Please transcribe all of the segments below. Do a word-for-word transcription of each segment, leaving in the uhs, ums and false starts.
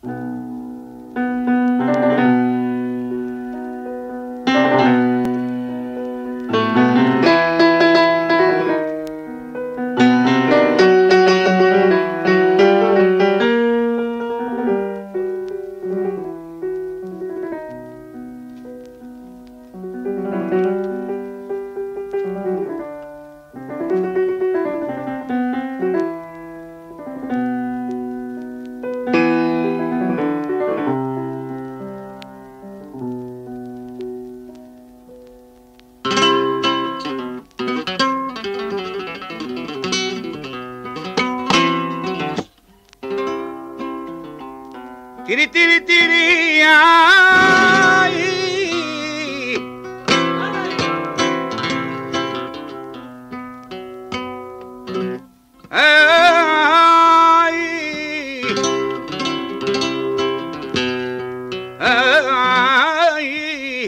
Tiri, tiri, tiri, ay. Ay. Ay.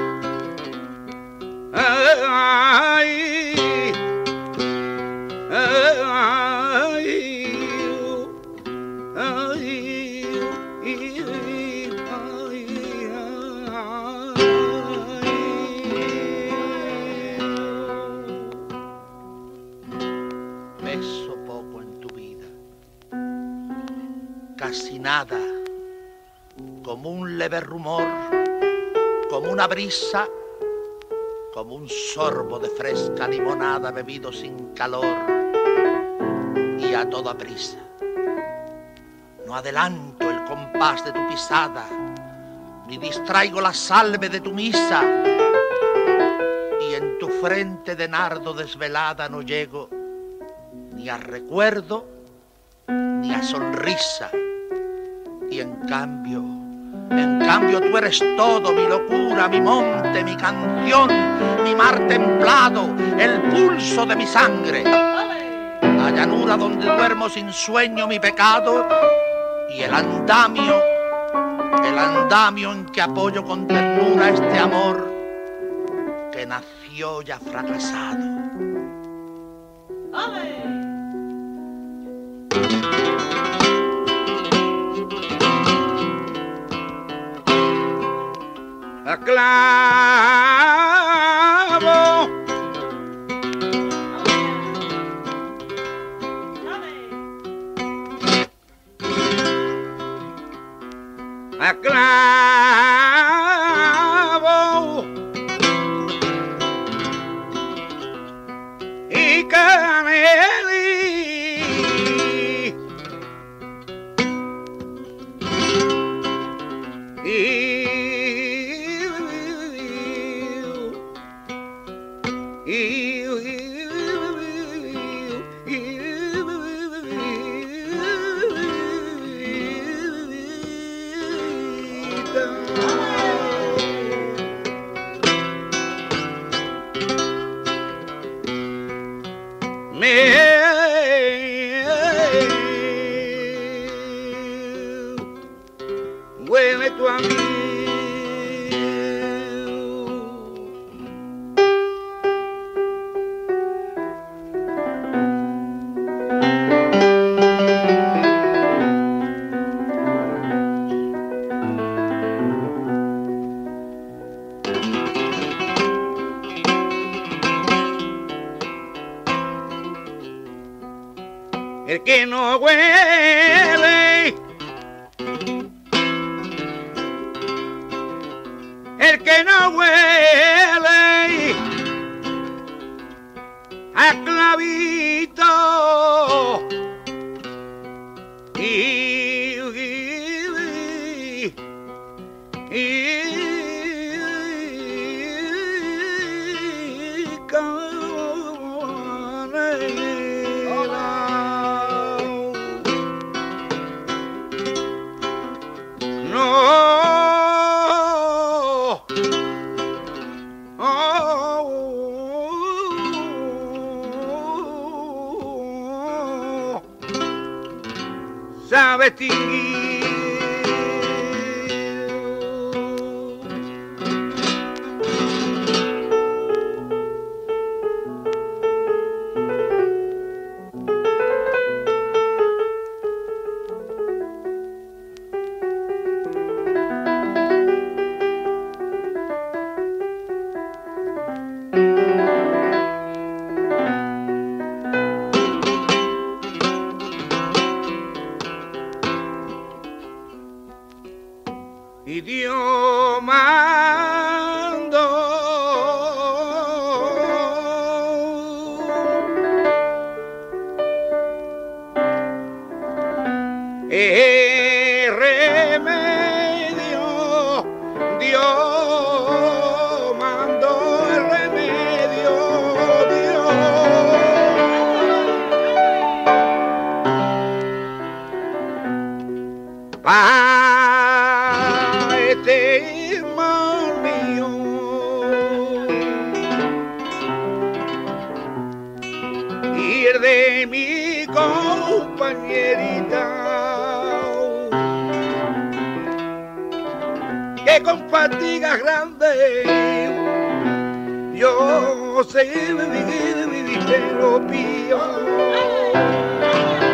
Peso poco en tu vida, casi nada, como un leve rumor, como una brisa, como un sorbo de fresca limonada bebido sin calor y a toda prisa. No adelanto el compás de tu pisada, ni distraigo la salve de tu misa, y en tu frente de nardo desvelada no llego ni a recuerdo ni a sonrisa. Y en cambio, en cambio tú eres todo, mi locura, mi monte, mi canción, mi mar templado, el pulso de mi sangre, la llanura donde duermo sin sueño, mi pecado, y el andamio, el andamio en que apoyo con ternura este amor que nació ya fracasado. ¡Ale! A clavo, a clavo y caneli y huele tu amigo. El que no huele, el que no huele a clavito y, y, y, y sabe distinguir. y Dios mandó el remedio, Dios mandó el remedio, Dios. Pa' este mal mío y el de mi compañerita, que con fatigas grandes yo sé vivir, vivir, te lo pido.